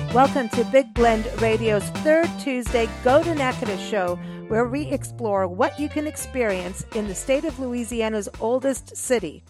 Welcome to Big Blend Radio's third Tuesday Go to Natchitoches show, where we explore what you can experience in the state of Louisiana's oldest city.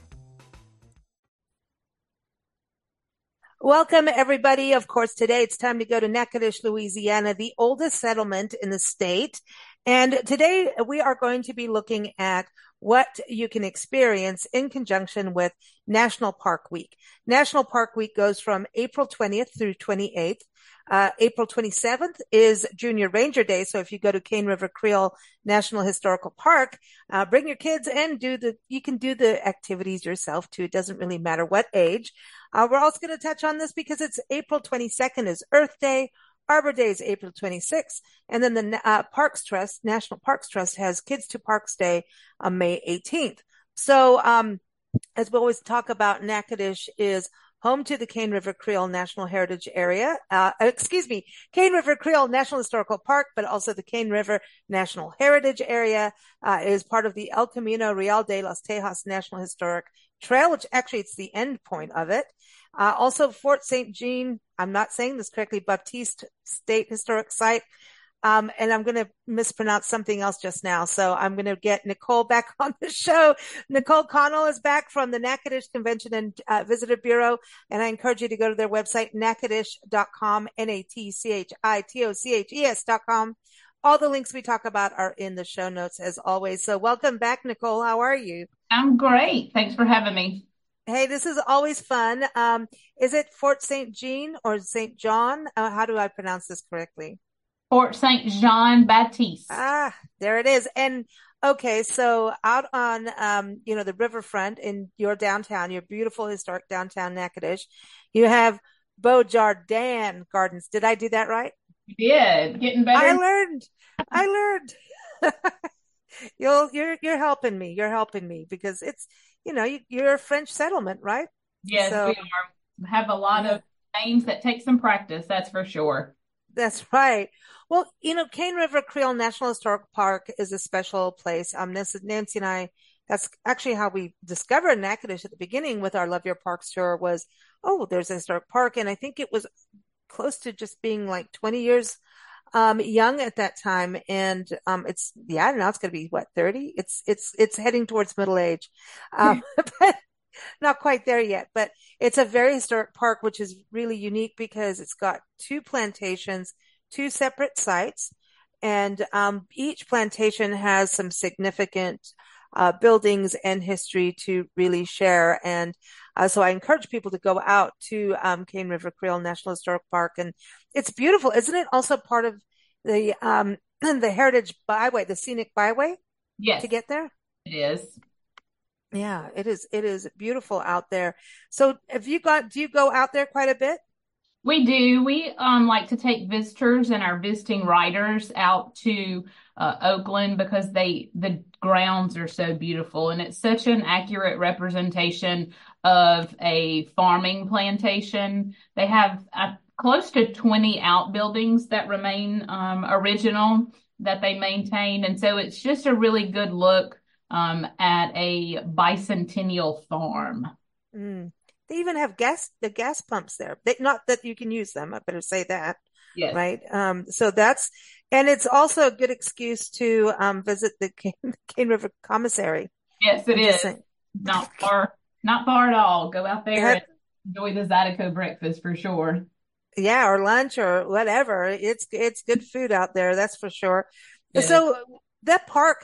Welcome, everybody. Of course, today it's time to go to Natchitoches, Louisiana, the oldest settlement in the state. And today we are going to be looking at what you can experience in conjunction with National Park Week. National Park Week goes from April 20th through 28th. April 27th is Junior Ranger Day. So if you go to Cane River Creole National Historical Park, bring your kids and you can do the activities yourself too. It doesn't really matter what age. We're also going to touch on this because it's April 22nd is Earth Day. Arbor Day is April 26th. And then the Parks Trust, National Parks Trust, has Kids to Parks Day on May 18th. So as we always talk about, Natchitoches is home to the Cane River Creole National Heritage Area, Cane River Creole National Historical Park, but also the Cane River National Heritage Area, is part of the El Camino Real de los Tejas National Historic Trail, which actually it's the end point of it. Also Fort St. Jean, I'm not saying this correctly, Baptiste State Historic Site. And I'm going to mispronounce something else just now. So I'm going to get Nicole back on the show. Nicole Connell is back from the Natchitoches Convention and Visitor Bureau. And I encourage you to go to their website, natchitoches.com, natchitoches.com. All the links we talk about are in the show notes as always. So welcome back, Nicole. How are you? I'm great. Thanks for having me. Hey, this is always fun. Is it Fort St. Jean or St. John? How do I pronounce this correctly? Fort St. Jean Baptiste. There it is. And okay, so out on, the riverfront in your downtown, your beautiful historic downtown Natchitoches, you have Beaujardin Gardens. Did I do that right? You did. Getting better. I learned. You're helping me. You're helping me because it's, you're a French settlement, right? Yes, we are. We have a lot of names that take some practice. That's for sure. That's right. Well, Cane River Creole National Historic Park is a special place. Nancy and I, that's actually how we discovered Natchitoches at the beginning with our Love Your Parks tour was, there's a historic park. And I think it was close to just being like 20 years, young at that time. And, now it's going to be 30? It's heading towards middle age. But not quite there yet, but it's a very historic park, which is really unique because it's got two plantations, two separate sites, and each plantation has some significant buildings and history to really share. And so I encourage people to go out to Cane River Creole National Historic Park, and it's beautiful, isn't it? Also part of the the Heritage Byway, the Scenic Byway. Yes, to get there. It is. Yeah, it is. It is beautiful out there. So do you go out there quite a bit? We do. We like to take visitors and our visiting writers out to Oakland because the grounds are so beautiful and it's such an accurate representation of a farming plantation. They have close to 20 outbuildings that remain original that they maintain, and so it's just a really good look at a bicentennial farm. They even have the gas pumps there. Not that you can use them. I better say that. Yes. Right. So and it's also a good excuse to visit the Cane River Commissary. Yes, it is. Not far at all. Go out there and enjoy the Zydeco breakfast for sure. Yeah, or lunch or whatever. It's good food out there. That's for sure. Yes. So that park,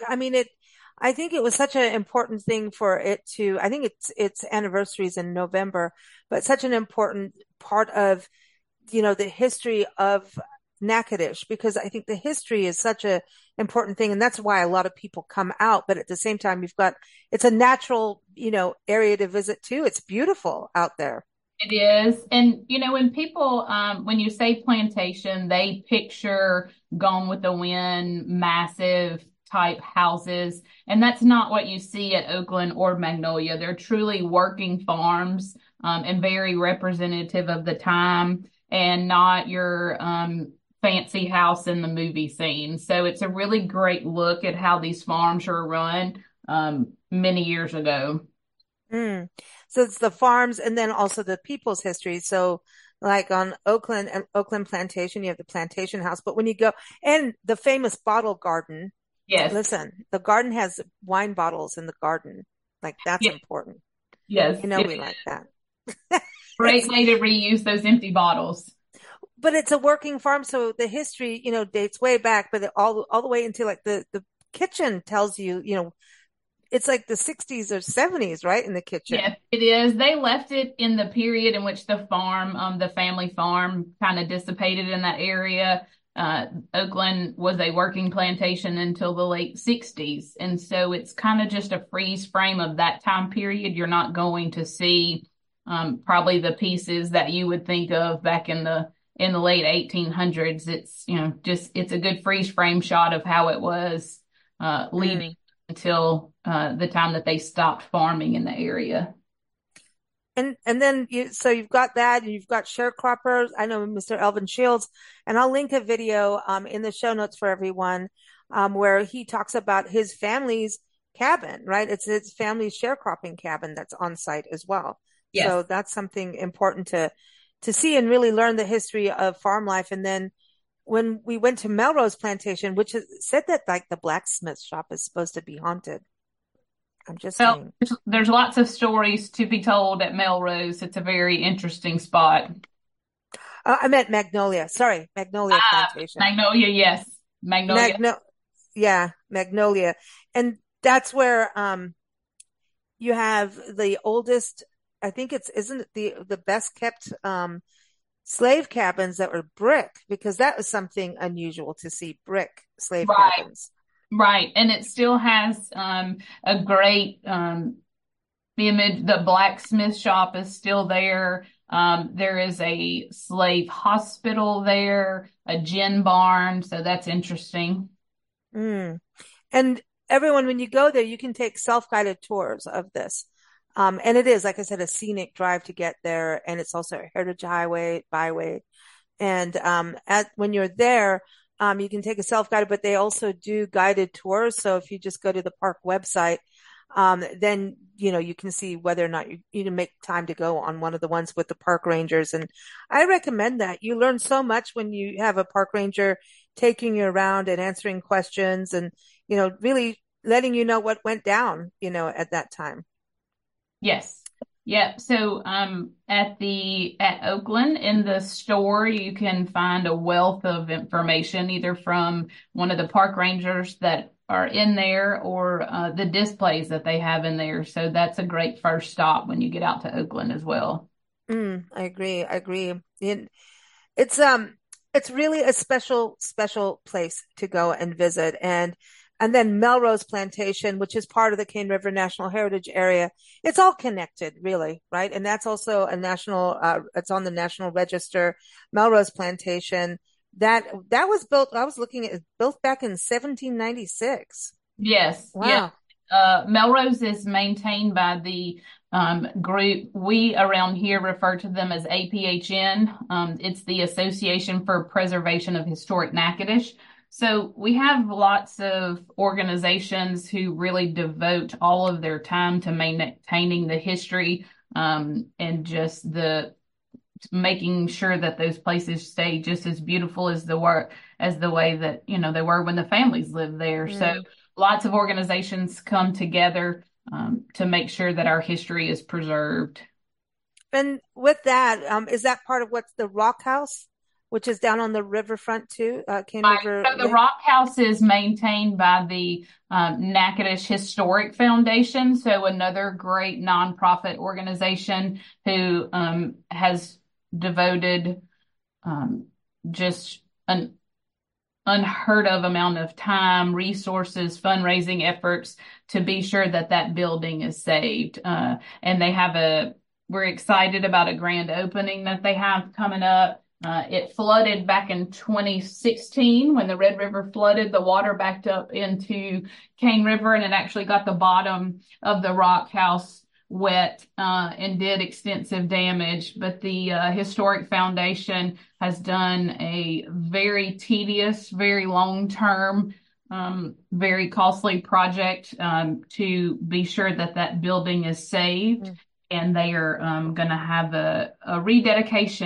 I think it was such an important thing for it to, I think its anniversaries in November, but such an important part of, the history of Natchitoches, because I think the history is such an important thing. And that's why a lot of people come out. But at the same time, it's a natural, area to visit too. It's beautiful out there. It is. And, when people, when you say plantation, they picture Gone with the Wind, massive type houses. And that's not what you see at Oakland or Magnolia. They're truly working farms, and very representative of the time and not your, fancy house in the movie scene. So it's a really great look at how these farms are run, many years ago. So it's the farms and then also the people's history. So Like on Oakland and Oakland Plantation, you have the Plantation House. But when you go and the famous bottle garden, Yes. listen, the garden has wine bottles in the garden. Like that's Yeah. important. Yes. You know, It we is like that. a great It's, way to reuse those empty bottles. but it's a working farm, so the history, dates way back, but all the way into like the kitchen tells you, it's like the 60s or 70s, right? In the kitchen. Yes, it is. They left it in the period in which the family farm kind of dissipated in that area. Oakland was a working plantation until the late 60s. And so it's kind of just a freeze frame of that time period. You're not going to see probably the pieces that you would think of back in the late 1800s. It's, it's a good freeze frame shot of how it was leading Mm. until the time that they stopped farming in the area. And then so you've got that, and you've got sharecroppers. I know Mr. Elvin Shields, and I'll link a video in the show notes for everyone where he talks about his family's cabin, right? It's his family's sharecropping cabin that's on site as well. Yes. So that's something important to see and really learn the history of farm life. And then when we went to Melrose Plantation, which is said that like the blacksmith shop is supposed to be haunted. I'm just Well, saying. there's lots of stories to be told at Melrose. It's a very interesting spot. I meant Magnolia. Sorry, Magnolia Plantation. Magnolia, yes. Magnolia. Magno, yeah, Magnolia, and that's where you have the oldest. I think it's isn't it the best kept slave cabins that were brick, because that was something unusual to see brick slave Right, cabins. right. And it still has a great image. The blacksmith shop is still there. There is a slave hospital there, a gin barn. So that's interesting. Mm. And everyone, when you go there, you can take self-guided tours of this. And it is, like I said, a scenic drive to get there. And it's also a heritage byway. And when you're there, you can take a self-guided, but they also do guided tours. So if you just go to the park website, then you can see whether or not you can make time to go on one of the ones with the park rangers. And I recommend that. You learn so much when you have a park ranger taking you around and answering questions and really letting you know what went down at that time. Yes. Yep. So at Oakland in the store you can find a wealth of information either from one of the park rangers that are in there or the displays that they have in there. So that's a great first stop when you get out to Oakland as well. I agree. I agree. It's really a special place to go and visit. And then Melrose Plantation, which is part of the Cane River National Heritage Area. It's all connected, really, right? And that's also it's on the National Register. Melrose Plantation, that was built, I was looking at it, built back in 1796. Yes. Yeah. Wow. Melrose is maintained by the group. We around here refer to them as APHN. It's the Association for Preservation of Historic Natchitoches. So we have lots of organizations who really devote all of their time to maintaining the history and just the making sure that those places stay just as beautiful as the way that they were when the families lived there. So Mm. lots of organizations come together to make sure that our history is preserved. And with that, is that part of what's the Rock House, which is down on the riverfront too, Cane Right. River So the Lake? Rock House is maintained by the Natchitoches Historic Foundation. So another great nonprofit organization who has devoted just an unheard of amount of time, resources, fundraising efforts to be sure that that building is saved. And we're excited about a grand opening that they have coming up. It flooded back in 2016 when the Red River flooded. The water backed up into Cane River and it actually got the bottom of the Rock House wet and did extensive damage. But the Historic Foundation has done a very tedious, very long-term, very costly project to be sure that that building is saved. Mm. And they are going to have a rededication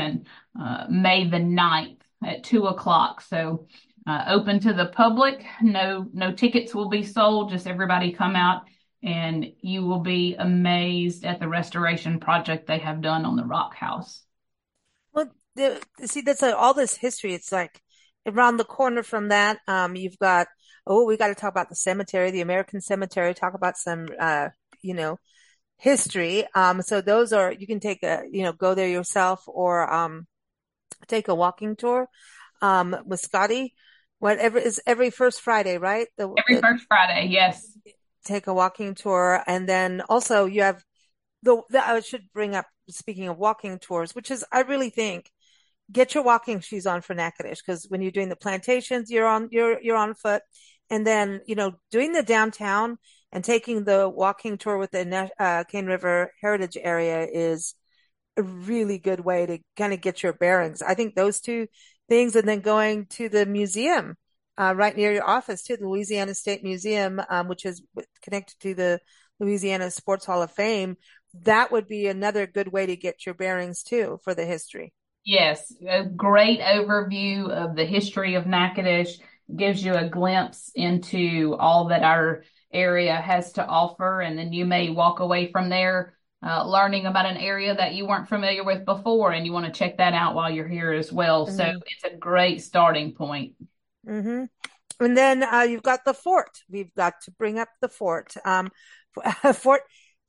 May the 9th at 2 o'clock. So open to the public. No tickets will be sold. Just everybody come out and you will be amazed at the restoration project they have done on the Rock House. Well, see, that's all this history. It's like around the corner from that. You've got, oh, we got to talk about the cemetery, the American Cemetery, talk about some, you know, history. So those are, you can take a, go there yourself or, take a walking tour, with Scotty. Whatever is every first Friday, right? Every first Friday, yes. Take a walking tour. And then also you have I should bring up, speaking of walking tours, which is, I really think, get your walking shoes on for Natchitoches, because when you're doing the plantations, you're on foot. And then, doing the downtown and taking the walking tour with the Cane River Heritage Area is a really good way to kind of get your bearings. I think those two things, and then going to the museum, right near your office too, the Louisiana State Museum, which is connected to the Louisiana Sports Hall of Fame. That would be another good way to get your bearings too for the history. Yes, a great overview of the history of Natchitoches, gives you a glimpse into all that our area has to offer. And then you may walk away from there learning about an area that you weren't familiar with before, and you want to check that out while you're here as well. So it's a great starting point. Mm-hmm. And then you've got the fort. We've got to bring up the fort. Fort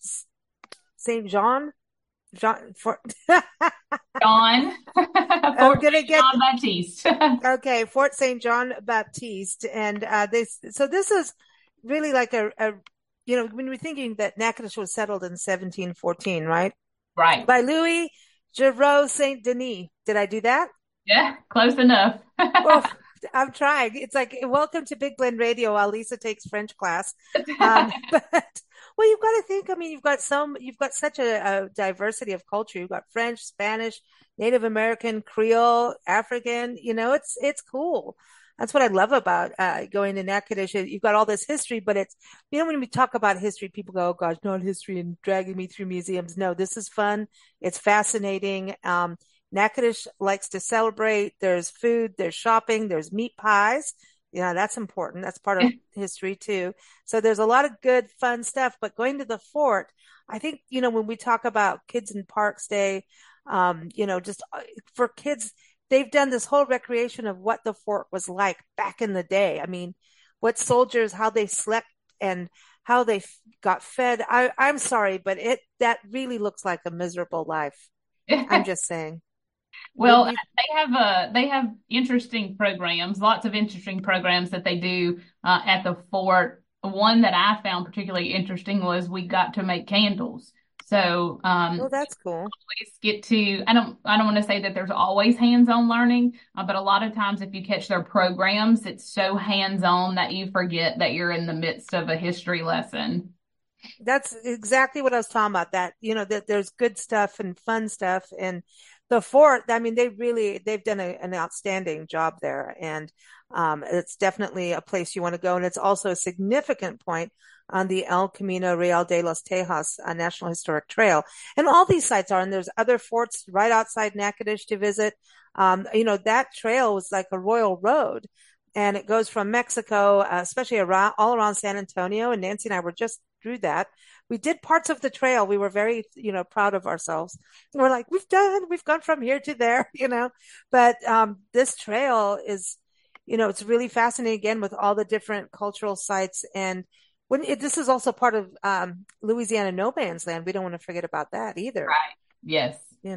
St. John. Fort. John. Fort St. John Baptiste. Okay, Fort St. John Baptiste. And this is really like when we're thinking that Natchitoches was settled in 1714, right? Right. By Louis Giroux Saint Denis. Did I do that? Yeah, close enough. Well, I'm trying. It's like, welcome to Big Blend Radio while Lisa takes French class. But well, you've got to think, I mean, you've got such a diversity of culture. You've got French, Spanish, Native American, Creole, African, it's cool. That's what I love about going to Natchitoches. You've got all this history, but it's, when we talk about history, people go, oh gosh, not history and dragging me through museums. No, this is fun. It's fascinating. Natchitoches likes to celebrate. There's food, there's shopping, there's meat pies. That's important. That's part of history too. So there's a lot of good, fun stuff, but going to the fort, I think, when we talk about Kids in Parks Day, just for kids, they've done this whole recreation of what the fort was like back in the day. I mean, what soldiers, how they slept and how they got fed. I'm sorry, but that really looks like a miserable life. I'm just saying. Well, they have interesting programs, lots of interesting programs that they do at the fort. One that I found particularly interesting was we got to make candles. So, oh, that's cool. Always get to, I don't want to say that there's always hands-on learning, but a lot of times if you catch their programs, it's so hands-on that you forget that you're in the midst of a history lesson. That's exactly what I was talking about, that there's good stuff and fun stuff. And the fort, I mean, they've done an outstanding job there. And it's definitely a place you want to go. And it's also a significant point on the El Camino Real de los Tejas National Historic Trail. And all these sites are, and there's other forts right outside Natchitoches to visit. That trail was like a royal road, and it goes from Mexico, especially all around San Antonio. And Nancy and I were just through that. We did parts of the trail. We were very, proud of ourselves. We're like, we've gone from here to there, but, this trail is, it's really fascinating, again, with all the different cultural sites. And this is also part of, Louisiana no man's land. We don't want to forget about that either. Right. Yes.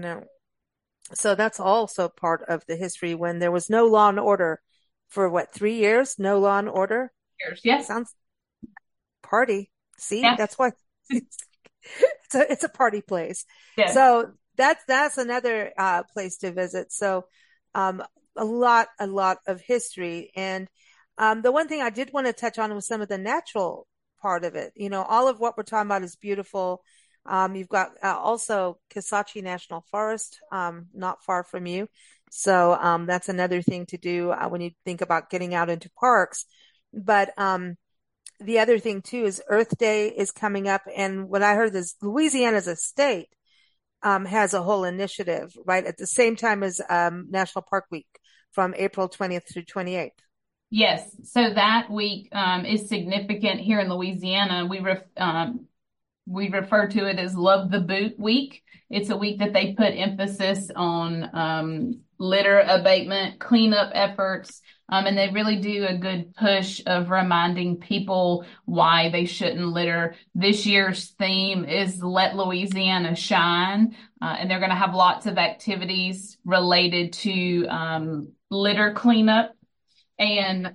So that's also part of the history, when there was no law and order for 3 years, no law and order. Yes. Sounds party. See, yeah. That's why it's a party place. Yeah. So that's another place to visit. So a lot of history. And the one thing I did want to touch on was some of the natural part of it. All of what we're talking about is beautiful. You've got also Kisatchie National Forest not far from you. So that's another thing to do when you think about getting out into parks. But the other thing too is Earth Day is coming up. And what I heard is Louisiana as a state has a whole initiative right at the same time as National Park Week from April 20th through 28th. Yes. So that week is significant here in Louisiana. We refer to it as Love the Boot Week. It's a week that they put emphasis on litter abatement, cleanup efforts, and they really do a good push of reminding people why they shouldn't litter. This year's theme is Let Louisiana Shine, and they're going to have lots of activities related to litter cleanup. And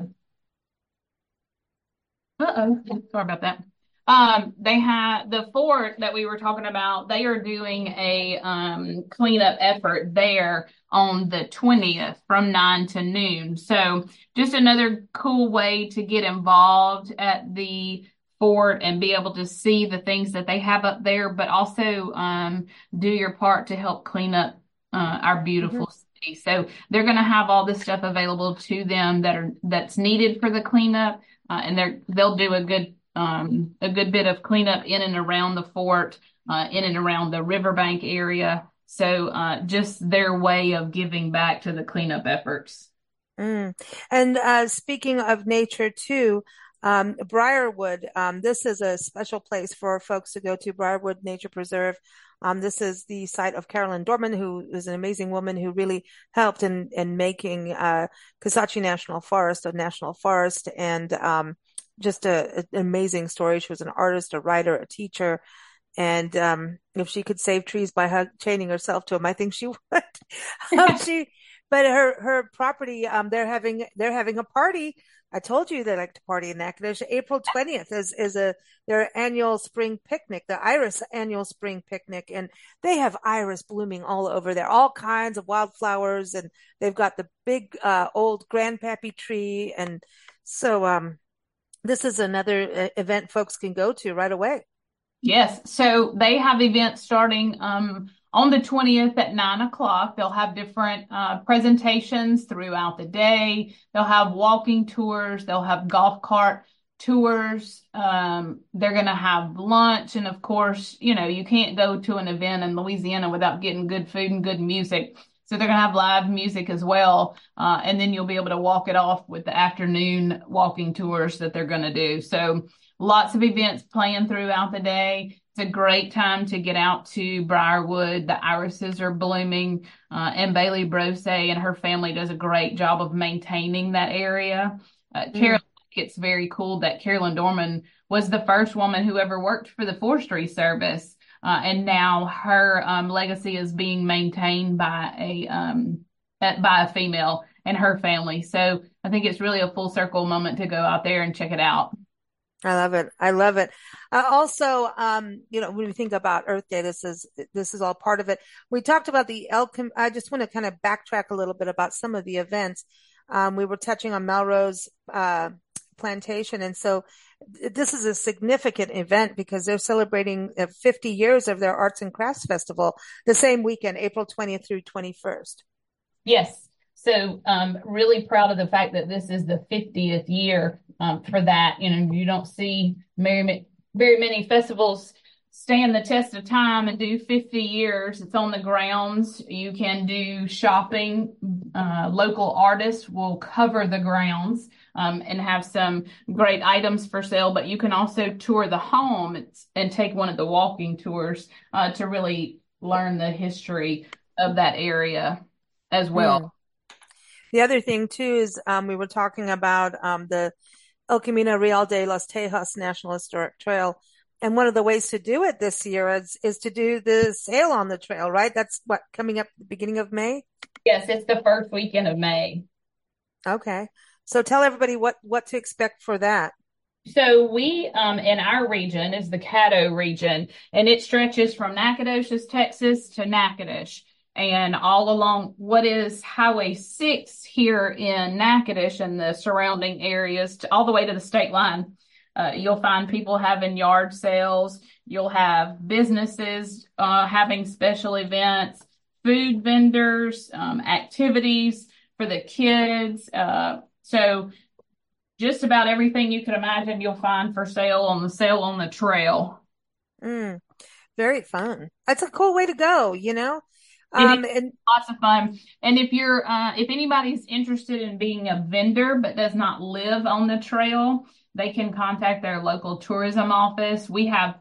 sorry about that. They have the fort that we were talking about. They are doing a cleanup effort there on the 20th from 9 to noon. So just another cool way to get involved at the fort and be able to see the things that they have up there, but also do your part to help clean up our beautiful city. So they're going to have all this stuff available to them that's needed for the cleanup, and they'll do a good bit of cleanup in and around the fort, in and around the riverbank area. So just their way of giving back to the cleanup efforts. And speaking of nature too, Briarwood, this is a special place for folks to go to, Briarwood Nature Preserve. This is the site of Carolyn Dorman, who is an amazing woman who really helped in making Kisatchie National Forest a national forest, and just an amazing story. She was an artist, a writer, a teacher. And if she could save trees by chaining herself to them, I think she would. But her property, they're having a party. I told you they like to party in Natchitoches. April 20th is their annual spring picnic, the Iris annual spring picnic, and they have iris blooming all over there, all kinds of wildflowers, and they've got the big old grandpappy tree, and so this is another event folks can go to right away. Yes. So they have events starting on the 20th at 9 o'clock. They'll have different presentations throughout the day. They'll have walking tours. They'll have golf cart tours. They're going to have lunch. And of course, you can't go to an event in Louisiana without getting good food and good music. So they're going to have live music as well. And then you'll be able to walk it off with the afternoon walking tours that they're going to do. So lots of events planned throughout the day. It's a great time to get out to Briarwood. The irises are blooming, and Bailey Brose and her family does a great job of maintaining that area. Carolyn, it's very cool that Carolyn Dorman was the first woman who ever worked for the Forestry Service. And now her legacy is being maintained by a female and her family. So I think it's really a full circle moment to go out there and check it out. I love it. I love it. Also, when we think about Earth Day, this is all part of it. We talked about the elk. I just want to kind of backtrack a little bit about some of the events. We were touching on Melrose Plantation, and so this is a significant event because they're celebrating 50 years of their Arts and Crafts Festival the same weekend, April 20th through 21st. Yes. So really proud of the fact that this is the 50th year for that. You don't see very many festivals stand the test of time and do 50 years. It's on the grounds. You can do shopping. Local artists will cover the grounds and have some great items for sale, but you can also tour the home and take one of the walking tours to really learn the history of that area as well. The other thing too is we were talking about the El Camino Real de los Tejas National Historic Trail. And one of the ways to do it this year is to do the sail on the trail, right? That's coming up at the beginning of May? Yes, it's the first weekend of May. Okay. So tell everybody what to expect for that. So we, in our region is the Caddo region, and it stretches from Nacogdoches, Texas to Natchitoches. And all along what is Highway 6 here in Natchitoches and the surrounding areas all the way to the state line. You'll find people having yard sales. You'll have businesses having special events, food vendors, activities for the kids. So just about everything you could imagine you'll find for sale on the trail. Very fun. That's a cool way to go, you know? It is And lots of fun. And if anybody's interested in being a vendor but does not live on the trail, they can contact their local tourism office.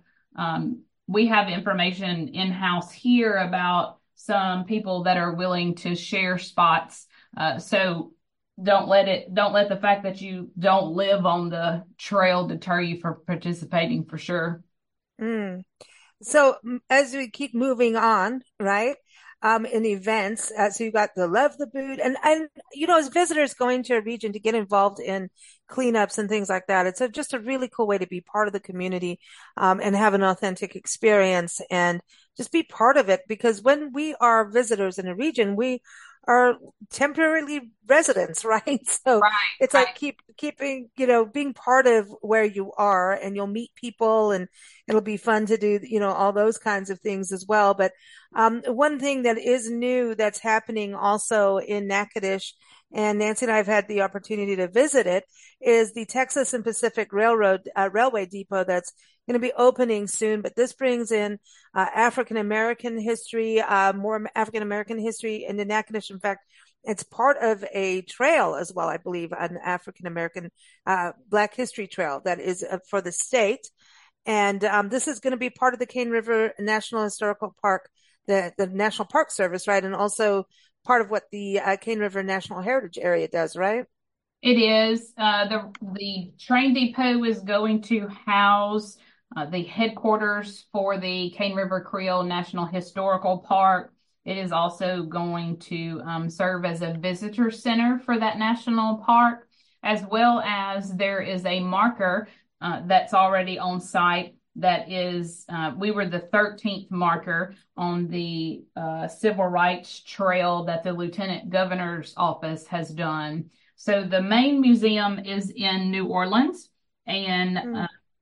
We have information in-house here about some people that are willing to share spots. So don't let the fact that you don't live on the trail deter you from participating for sure. mm. So as we keep moving on, right? In events, so you got the Love the Boot, and you know, as visitors going to a region to get involved in cleanups and things like that, it's just a really cool way to be part of the community, and have an authentic experience and just be part of it. Because when we are visitors in a region, we are temporarily residents, right? So Right, it's like right. keeping, you know, being part of where you are, and you'll meet people, and it'll be fun to do, you know, all those kinds of things as well. But one thing that is new that's happening also in Natchitoches, and Nancy and I have had the opportunity to visit it, is the Texas and Pacific Railroad Railway Depot that's going to be opening soon. But this brings in African American history, more African American history into Natchitoches. In fact, it's part of a trail as well, I believe, an African American Black History Trail that is for the state. And this is going to be part of the Cane River National Historical Park, the National Park Service, right? And also part of what the Cane River National Heritage Area does, right? It is. The train depot is going to house the headquarters for the Cane River Creole National Historical Park. It is also going to serve as a visitor center for that national park, as well as there is a marker that's already on site. That is, we were the 13th marker on the Civil Rights Trail that the Lieutenant Governor's office has done. So the main museum is in New Orleans, and Mm.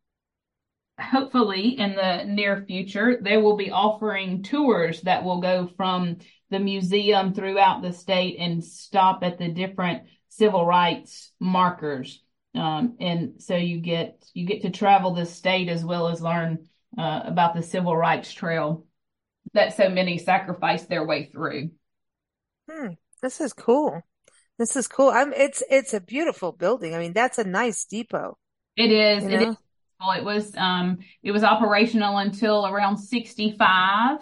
hopefully in the near future, they will be offering tours that will go from the museum throughout the state and stop at the different civil rights markers. And so you get to travel the state as well as learn about the civil rights trail that so many sacrificed their way through. Hmm. This is cool. This is cool. It's a beautiful building. I mean, that's a nice depot, It is. you It is. know? Well, it was operational until around 65.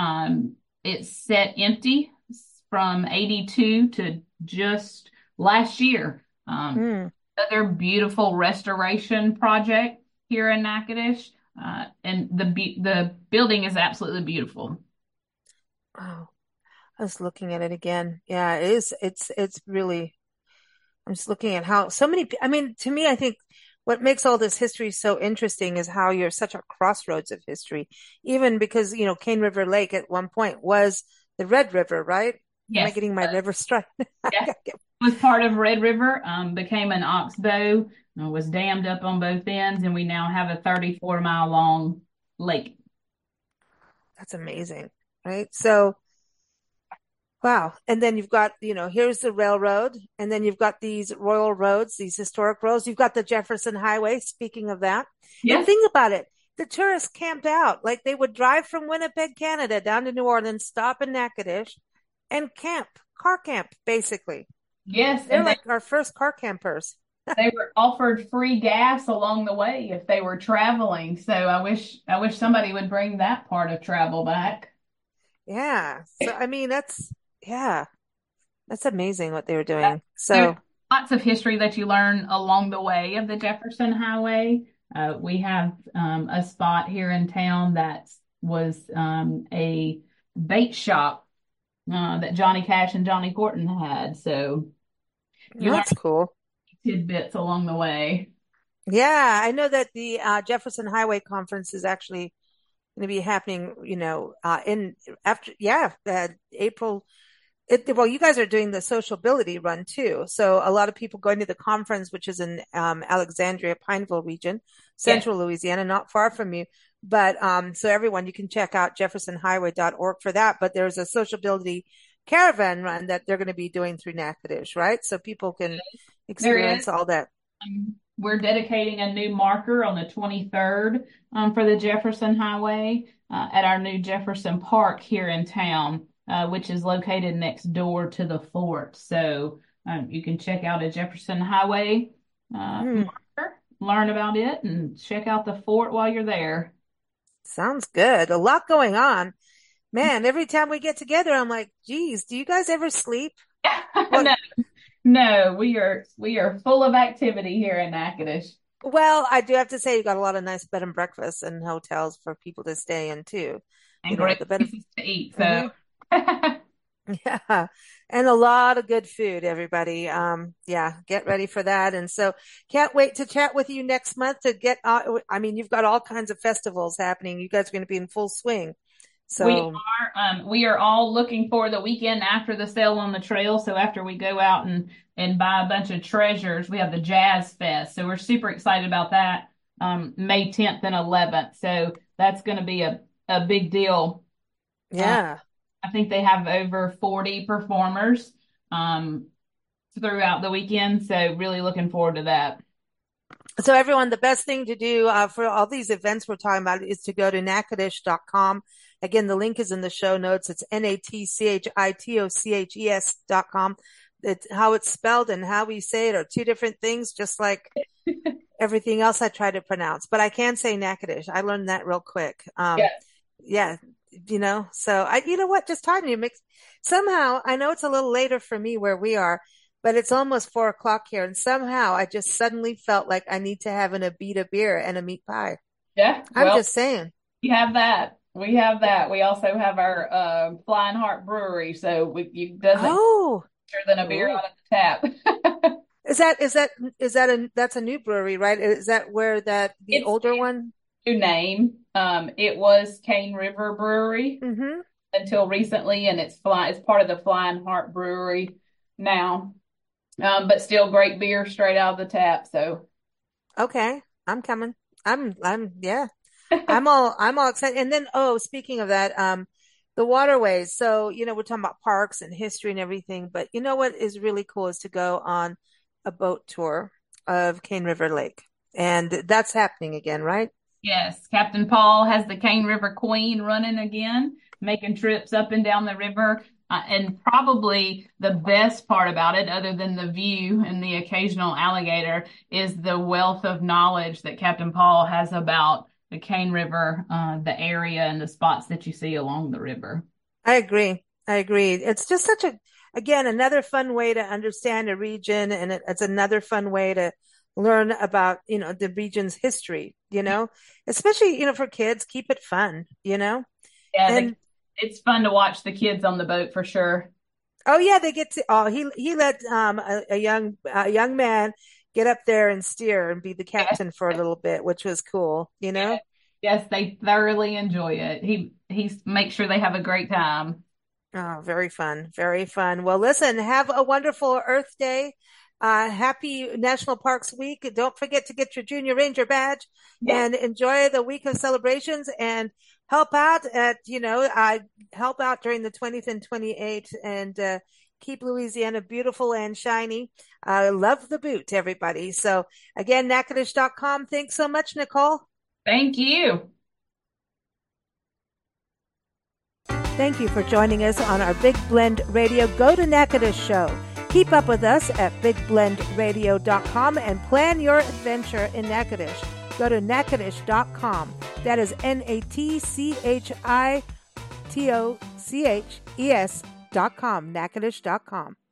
It sat empty from 82 to just last year. Hmm. Other beautiful restoration project here in Natchitoches. And the building is absolutely beautiful. Oh, I was looking at it again. Yeah, it is. It's really, I'm just looking at how so many, I mean, to me, I think what makes all this history so interesting is how you're such a crossroads of history, even because, you know, Cane River Lake at one point was the Red River, right? Am I Yes. getting my river straight? Yes. Was part of Red River, became an oxbow, was dammed up on both ends, and we now have a 34-mile long lake. That's amazing, right? So, wow. And then you've got, you know, here's the railroad, and then you've got these royal roads, these historic roads. You've got the Jefferson Highway, speaking of that. And Yes, think about it. The tourists camped out. Like they would drive from Winnipeg, Canada down to New Orleans, stop in Natchitoches and camp, car camp, basically. yes, They're and like our first car campers. they were offered free gas along the way if they were traveling. So I wish somebody would bring that part of travel back. Yeah. So, I mean, yeah, that's amazing what they were Uh, doing. There's So, lots of history that you learn along the way of the Jefferson Highway. We have a spot here in town that was a bait shop that Johnny Cash and Johnny Horton had. So you learn that's cool. tidbits along the way. Yeah, I know that the Jefferson Highway Conference is actually going to be happening, you know, in after, yeah, April. Well, you guys are doing the sociability run too. So a lot of people going to the conference, which is in Alexandria, Pineville region, Yes. central Louisiana, not far from you. But so everyone, you can check out jeffersonhighway.org for that. But there's a sociability caravan run that they're going to be doing through Natchitoches, right? So people can There experience is. all that. We're dedicating a new marker on the 23rd for the Jefferson Highway at our new Jefferson Park here in town, which is located next door to the fort. So you can check out a Jefferson Highway marker, learn about it, and check out the fort while you're there. Sounds good. A lot going on. Man, every time we get together, I'm like, geez, do you guys ever sleep? What? No, no, we are full of activity here in Natchitoches. Well, I do have to say you got a lot of nice bed and breakfasts and hotels for people to stay in too. And You know, great the bed. places to eat. So, Hmm. Yeah. And a lot of good food, everybody. Yeah, get ready for that. And so can't wait to chat with you next month to get, I mean, you've got all kinds of festivals happening. You guys are going to be in full swing. we So, we are all looking for the weekend after the Sail on the Trail. So after we go out and buy a bunch of treasures, we have the Jazz Fest. So we're super excited about that. May 10th and 11th. So that's going to be a big deal. Uh, yeah. I think they have over 40 performers um, throughout the weekend. So really looking forward to that. So everyone, the best thing to do for all these events we're talking about is to go to Natchitoches.com. Again, the link is in the show notes. It's NATCHITOCHES.com. It's how it's spelled and how we say it are two different things, just like everything else I try to pronounce. But I can say Natchitoches. I learned that real quick. Yeah. Yeah, so you know what, just talking to you makes, somehow, I know it's a little later for me where we are, but it's almost 4 o'clock here. And somehow I just suddenly felt like I need to have an Abita beer and a meat pie. Yeah. I'm Well, just saying. we have that. We have that. We also have our Flying Heart Brewery. So you doesn't Oh, better than a beer oh, out of the tap. that's a new brewery, right? Is that where the It's older one? new name. It was Cane River Brewery Mm-hmm. until recently, and it's part of the Flying Heart Brewery now. But still great beer straight out of the tap. So Okay. I'm coming. Yeah. I'm all excited. And then, oh, speaking of that, the waterways. So, we're talking about parks and history and everything, but you know what is really cool is to go on a boat tour of Cane River Lake. And that's happening again, right? yes, Captain Paul has the Cane River Queen running again, making trips up and down the river. And probably the best part about it, other than the view and the occasional alligator, is the wealth of knowledge that Captain Paul has about the Cane River, the area and the spots that you see along the river. I agree. I agree. It's just again, another fun way to understand a region, and it's another fun way to learn about, the region's history, especially, for kids, keep it fun, Yeah, and it's fun to watch the kids on the boat for sure. oh yeah, they get to, oh, he let, a young man get up there and steer and be the Yes, captain for a little bit, which was cool. yes, yes, they thoroughly enjoy it. He makes sure they have a great time. Oh, very fun. Very fun. Well, listen, have a wonderful Earth Day. Happy National Parks Week. Don't forget to get your Junior Ranger badge Yes, and enjoy the week of celebrations and help out during the 20th and 28th and, keep Louisiana beautiful and shiny. Love the boot, everybody. So again, Natchitoches.com. Thanks so much, Nicole. thank you. Thank you for joining us on our Big Blend Radio Go to Natchitoches show. Keep up with us at bigblendradio.com and plan your adventure in Natchitoches. Go to Natchitoches.com. That is NATCHITOCHES.com. Natchitoches.com.